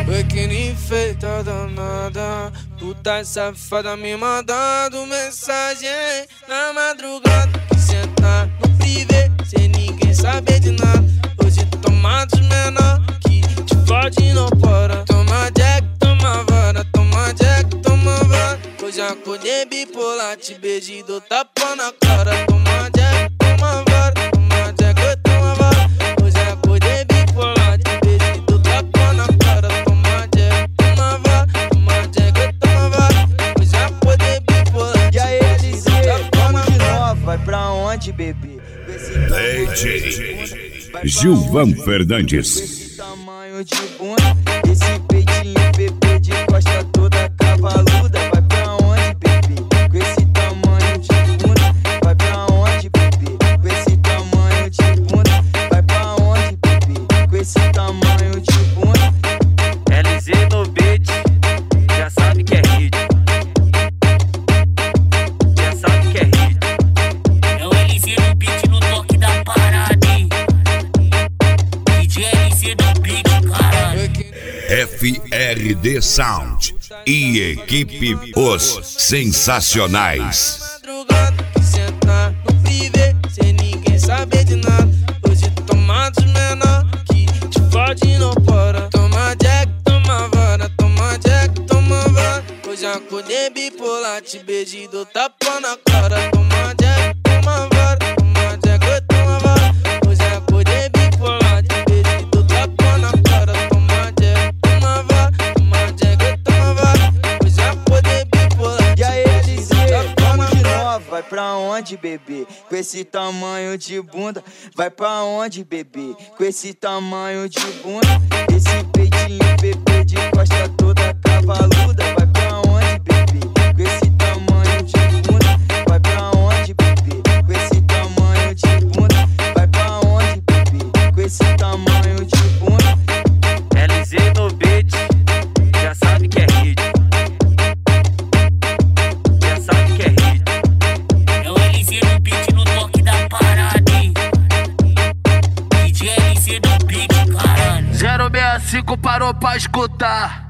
Biquíni feita danada, puta safada me mandando mensagem na madrugada. Que senta no privê, sem ninguém saber de nada. Hoje toma dos menor, que te fode e não para. Toma jack, toma vara, toma jack, toma vara. Hoje acordei bipolar, te beijo e dou tapa na cara. Toma jack, toma vara, toma jack, toma vara. Hoje acordei bipolar, te beijo e dou tapa na cara. Toma jack, toma vara, toma jack, toma vara. Hoje acordei bipolar, te beijo e dou tapa na cara. Vai pra onde, bebê? DJ Gilvan Fernandes. Esse tamanho de bunda, esse peitinho bebê de costa toda cavaluda. Vai pra onde, bebê? Com esse tamanho de bunda. Vai pra onde, bebê? Com esse tamanho de bunda. Vai pra onde, bebê? Com esse tamanho de bunda. LZ no beat, já sabe que é hit. Já sabe que é hit. É o LZ no beat, no toque da parada, hein? DJ LZ no beat, caralho. FRD Sound e equipe Os Sensacionais. Madrugada, que senta no privê, sem ninguém saber de nada. Hoje toma dos menor, que te fode e não para. Toma jack, toma vara, toma jack, toma vara. Hoje acordei bipolar, te beijo e dou tapa na cara. Toma jack, toma vara, toma jack, toma vara. Hoje acordei bipolar, te beijo e dou tapa na cara. Toma jack, toma vara, toma jack, toma vara. Hoje acordei bipolar, E aí, te LZ, beijo e dou tapa vamos na de cara. novo. Vai pra onde, bebê? Com esse tamanho de bunda. Vai pra onde, bebê? Com esse tamanho de bunda. Esse peitinho bebê de costa toda cavaluda. Vai pra onde, bebê? Com esse tamanho de bunda. Vai pra onde, bebê? Com esse tamanho de bunda. Vai pra onde, bebê? Com esse tamanho de bunda. LZ no beat, já sabe que é hit. Já sabe que é hit. É o LZ no beat, no toque da parada, hein? DJ LZ no beat, caralho. 065 parou pra escutar.